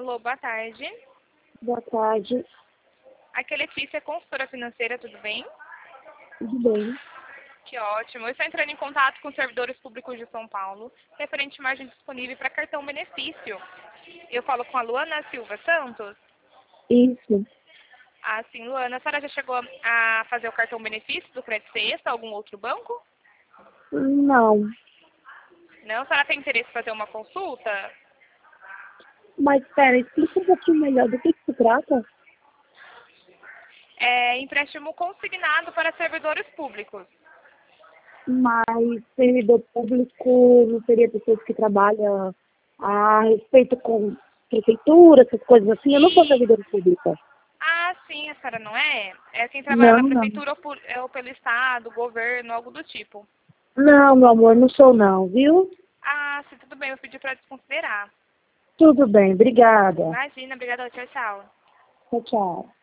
Alô, boa tarde. Boa tarde, Aqui é Letícia, consultora financeira, tudo bem? tudo bem? Que ótimo. Eu estou entrando em contato com os servidores públicos de São Paulo, referente à margem disponível para cartão benefício. Eu falo com a Luana Silva Santos. Isso, Ah, sim, Luana, a senhora já chegou a fazer o cartão benefício do Crédito Extra, algum outro banco? não, Não? A senhora tem interesse em fazer uma consulta? mas espera, explica um pouquinho melhor do que se trata. É empréstimo consignado para servidores públicos. Mas servidor público não seria pessoas que trabalham a respeito com prefeitura, essas coisas assim? Eu não sou servidora pública. Ah, sim, a senhora não é? É quem trabalha Não, na não. prefeitura ou pelo Estado, governo, algo do tipo. Não, meu amor, não sou não, viu? Ah, sim, tudo bem, eu pedi para desconsiderar. Tudo bem, obrigada. Imagina, obrigada, tchau, tchau. Tchau, tchau.